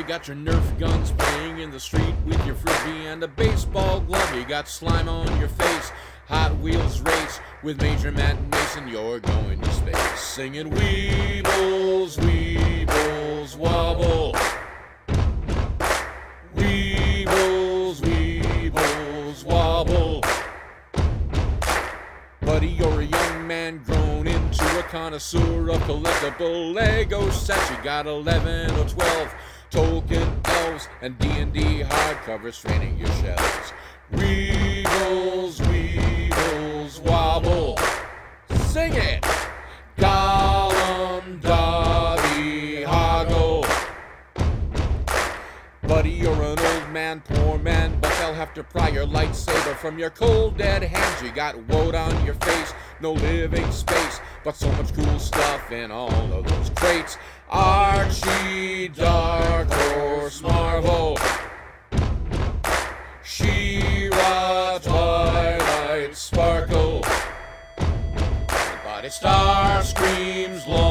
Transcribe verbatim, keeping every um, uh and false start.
boy, got your Nerf guns playing in the street with your frisbee and a baseball glove. You got slime on your face, Hot Wheels race with Major Matt Mason. You're going to space, singing Weebles, Weebles, wobble. Weebles, Weebles, wobble. Buddy, you're a young man grown into a connoisseur of collectible Lego sets. You got eleven or twelve Tolkien elves and D and D hardcovers straining your shelves. Weebles, Weebles, wobble. Sing it! Gollum, Dobby, Hoggle. Buddy, you're an old man, poor man, but they'll have to pry your lightsaber from your cold dead hands. You got woad on your face, no living space, but so much cool stuff in all of those crates. Archie, Dark Horse, Marvel. She-Ra, Twilight, Sparkle. But it Starscream's long